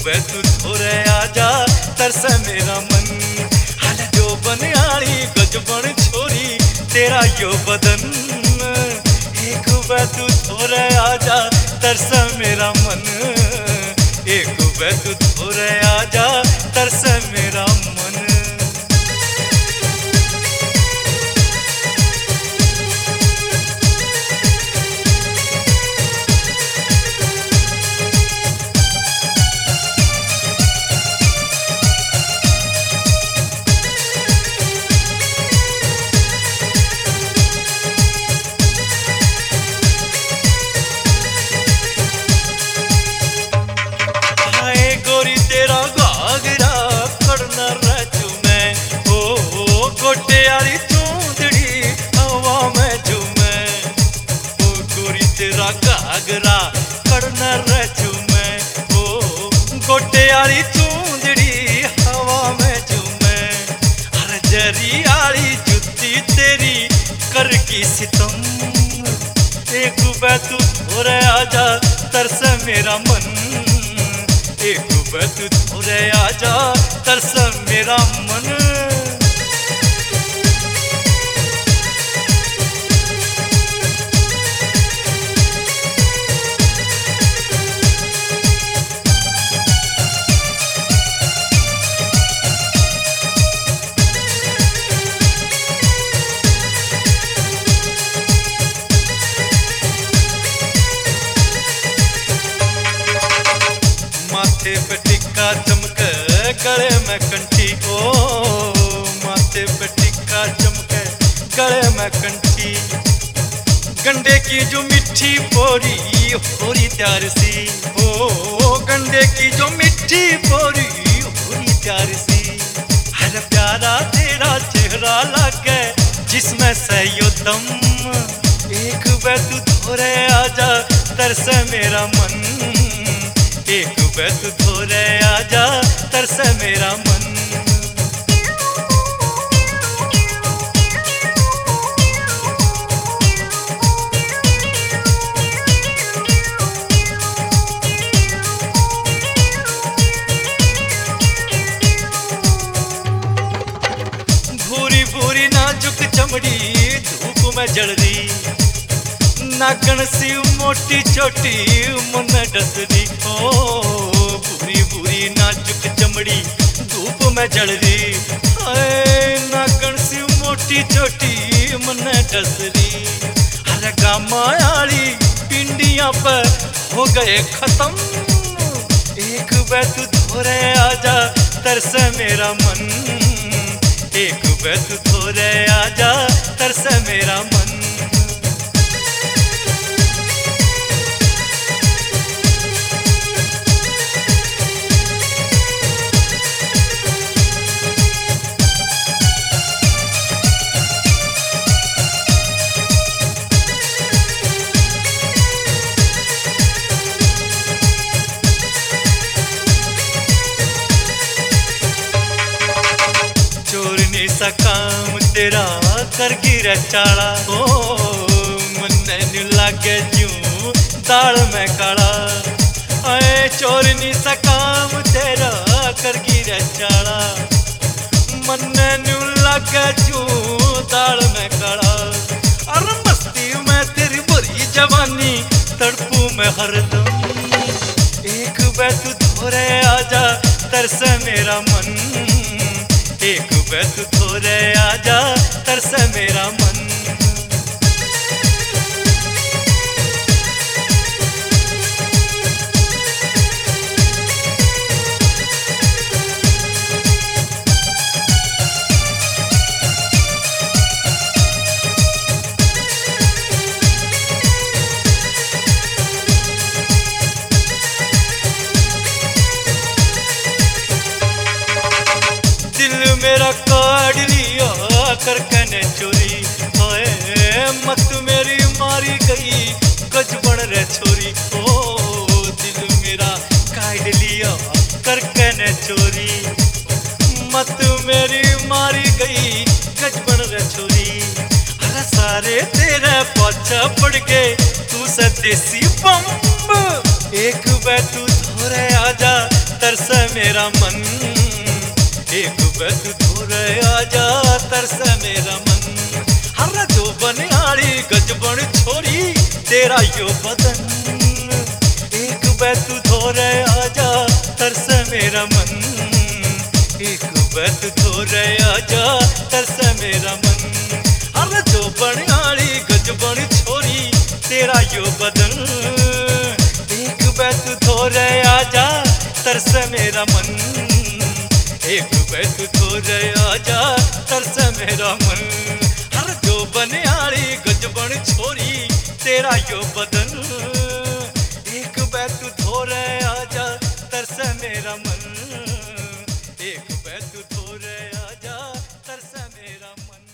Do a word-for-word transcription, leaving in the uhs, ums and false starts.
वे तू थोड़े आजा तरस मेरा मन। हाल जो बनियाली गजबन छोरी तेरा यो बदन। एक वे तू थोड़े आजा तरस मेरा मन। एक वे तू थोड़े आजा तरस मेरा मन। घाघरा कड़ना रचू मैं ओ गोटे आली चूंदड़ी हवा में झूमे। हर जरी आली जुत्ती तेरी कर की सितम। एक बै तू थोड़े आजा तरस मेरा मन। एक बै तू थोड़े आजा तरस मेरा मन। माथे पे टिक्का चमके गले में कंठी ओ। माथे पे टिक्का चमके गले में कंठी। गंडे की जो मिठी पोरी होरी प्यार सी ओ। गंडे की जो मिठी पोरी होरी प्यार सी। हर प्यारा तेरा चेहरा लागे जिसमें से यो दम। एक बै तू थोड़े आजा तरस मेरा मन। एक बै तू थोड़े आजा तरस मेरा मन। भूरी भूरी नाजुक चमड़ी धूप में जल रही। नागण सी मोटी छोटी मन डसरी ओ। बुरी बुरी नाजुक चमड़ी धूप में जल रही। नागण सी मोटी छोटी मन डसरी। हर गामा आली पिंडिया पर हो गए खत्म। एक बै तू थोड़े आजा तरस मेरा मन। एक बै तू थोड़े आजा तरस मेरा मन। सा काम तेरा कर गिरा चाला ओ। मन्ने नु लागे जूं दाल में काला। आए चोरनी सा काम तेरा कर गिरा चाला। मन्ने नु लागे जूं दाल में काला। और मस्ती में तेरी बुरी जवानी तड़पू में हरदम। एक बै तू थोड़े आजा तरस मेरा मन। एक बै तू थोड़े आजा तरस मेरा मन। मेरा काट लिया करके ने चोरी। ओए मत मेरी मारी गई गजबन रे छोरी ओ। दिल मेरा काट लिया करके ने चोरी। मत मेरी मारी गई गजबन रे छोरी। हर सारे तेरे पाछा पड़ गए तू से देसी बम। एक बै तू थोड़े आजा तरस मेरा मन, एक बैत थोरे आजा तरस मेरा मन। हर जो बनियाड़ी गजबन छोरी तेरा यो बदन, एक बैत थोरे आजा तरस मेरा मन, एक बैत थोरे आजा तरस मेरा मन। हर जो बनियाड़ी गजबन छोरी तेरा यो बदन, एक बैत थोरे आजा तरस मेरा मन, एक बैत थोरे आजा तरस मेरा मन। हर जो बनियाड़ी गजबन छोरी तेरा यो बदन।